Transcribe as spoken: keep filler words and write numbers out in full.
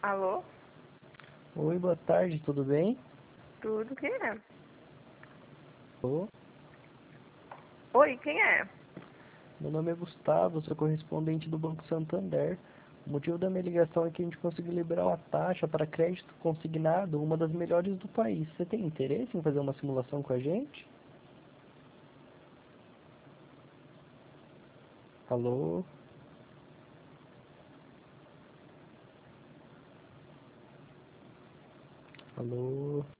Alô? Oi, boa tarde, tudo bem? Tudo, quem é? Alô? Oi, quem é? Meu nome é Gustavo, sou correspondente do Banco Santander. O motivo da minha ligação é que a gente conseguiu liberar uma taxa para crédito consignado, uma das melhores do país. Você tem interesse em fazer uma simulação com a gente? Alô? Alô?